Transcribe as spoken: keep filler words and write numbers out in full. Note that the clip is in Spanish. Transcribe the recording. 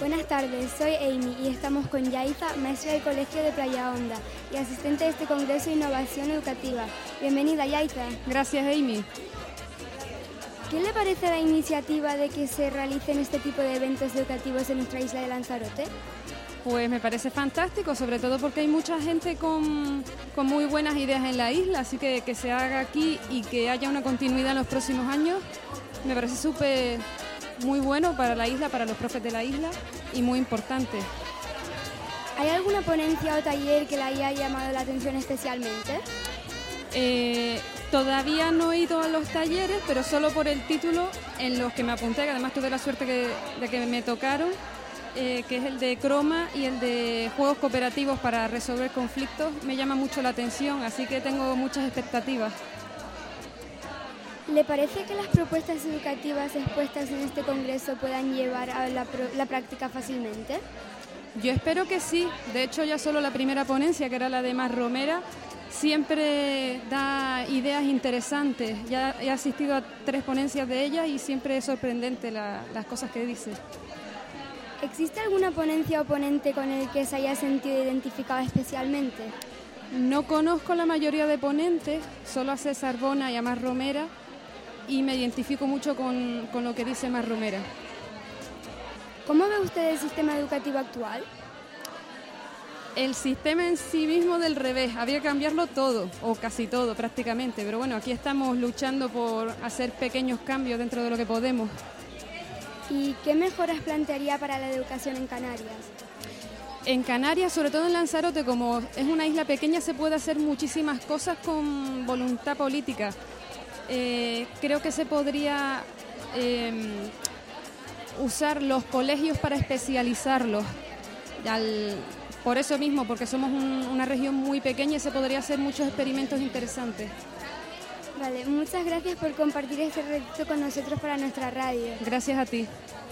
Buenas tardes, soy Amy y estamos con Yaiza, maestra del Colegio de Playa Honda y asistente de este Congreso de Innovación Educativa. Bienvenida, Yaiza. Gracias, Amy. ¿Qué le parece la iniciativa de que se realicen este tipo de eventos educativos en nuestra isla de Lanzarote? Pues me parece fantástico, sobre todo porque hay mucha gente con, con muy buenas ideas en la isla, así que que se haga aquí y que haya una continuidad en los próximos años, me parece súper muy bueno para la isla, para los profes de la isla y muy importante. ¿Hay alguna ponencia o taller que le haya llamado la atención especialmente? Eh, todavía no he ido a los talleres, pero solo por el título en los que me apunté, que además tuve la suerte que, de que me tocaron, eh, que es el de croma y el de juegos cooperativos para resolver conflictos, me llama mucho la atención, así que tengo muchas expectativas. ¿Le parece que las propuestas educativas expuestas en este congreso puedan llevar a la, la práctica fácilmente? Yo espero que sí. De hecho, ya solo la primera ponencia, que era la de Mar Romera, siempre da ideas interesantes. Ya he asistido a tres ponencias de ella y siempre es sorprendente la, las cosas que dice. ¿Existe alguna ponencia o ponente con el que se haya sentido identificado especialmente? No conozco la mayoría de ponentes, solo a César Bona y a Mar Romera, y me identifico mucho con, con lo que dice Mar Romera. ¿Cómo ve usted el sistema educativo actual? El sistema en sí mismo del revés, había que cambiarlo todo, o casi todo prácticamente, pero bueno, aquí estamos luchando por hacer pequeños cambios dentro de lo que podemos. ¿Y qué mejoras plantearía para la educación en Canarias? En Canarias, sobre todo en Lanzarote, como es una isla pequeña, se puede hacer muchísimas cosas con voluntad política. Eh, creo que se podría eh, usar los colegios para especializarlos. Al, por eso mismo, porque somos un, una región muy pequeña y se podría hacer muchos experimentos interesantes. Vale, muchas gracias por compartir este reto con nosotros para nuestra radio. Gracias a ti.